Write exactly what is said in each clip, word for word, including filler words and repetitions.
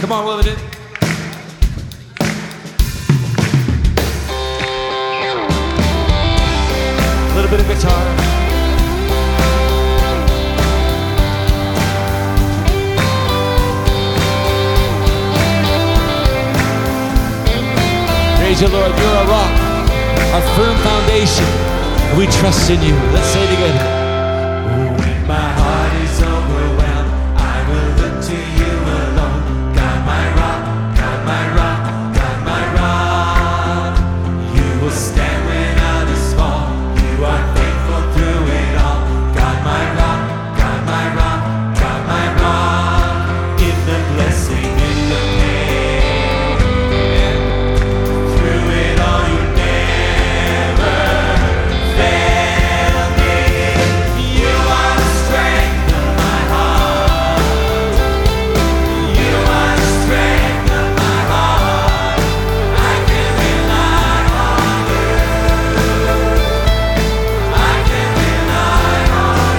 Come on, Willard. A little bit of guitar. Praise the Lord, you're a rock, our firm foundation, and we trust in you. Let's say it together. When my heart is overwhelmed, I will look to you alone. God my rock, God my rock, God my rock. You will stand when others fall. You are faithful through it all. God my rock, God my rock, God my rock. In the blessing, in the pain, through it all you never failed me. You are the strength of my heart. You are the strength of my heart. I can rely on you. I can rely on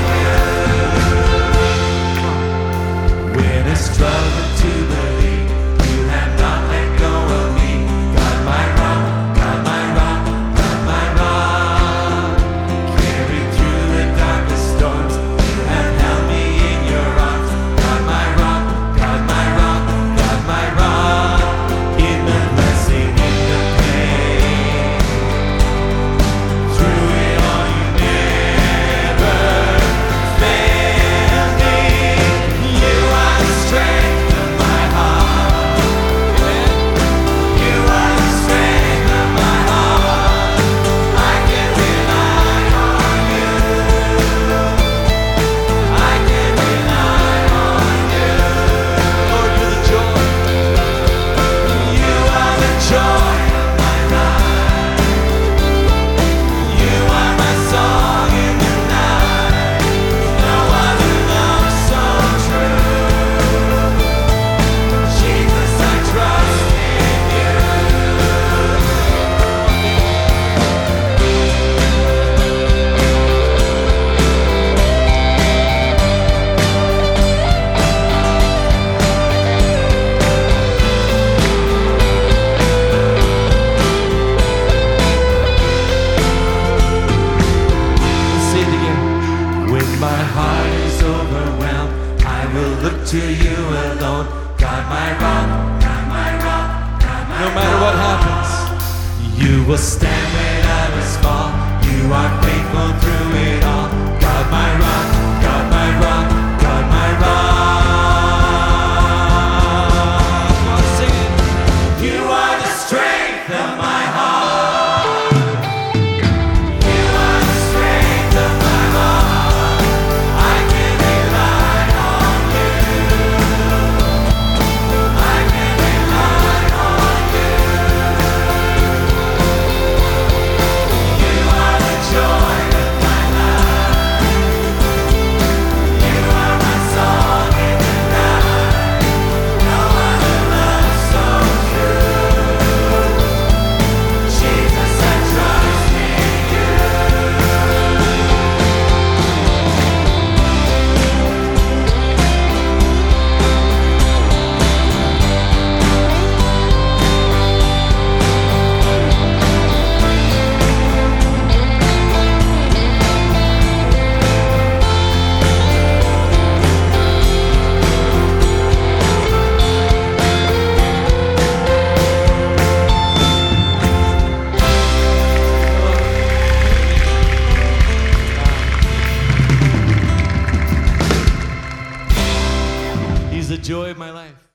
you. When I struggle to believe, you have not let go of me. God my rock, God my rock, God my rock. Carried through the darkest storms, you have held me in your arms. God my rock, God my rock, God my rock. In the blessing, in the pain, through it all you never failed me. You are the strength of my heart. You are the strength of my heart. I can rely on you. I can rely on you. Lord, you're the joy. You are the joy of my life. You are my song in the night. No other love so true. Jesus, I trust in you. Let's say it again. When my heart is overwhelmed, I will look to you alone. God my rock, God my rock, God my No matter what happens, You will stand when others fall. You are faithful through it all. God my rock, God my rock, God my rock. come on, sing it. You are the strength of my heart. You are the strength of my heart. I can rely on you. I can rely on you. You are the joy of my life. You are my song in the night. No other love so true. Jesus, I trust in you. He's the joy of my life.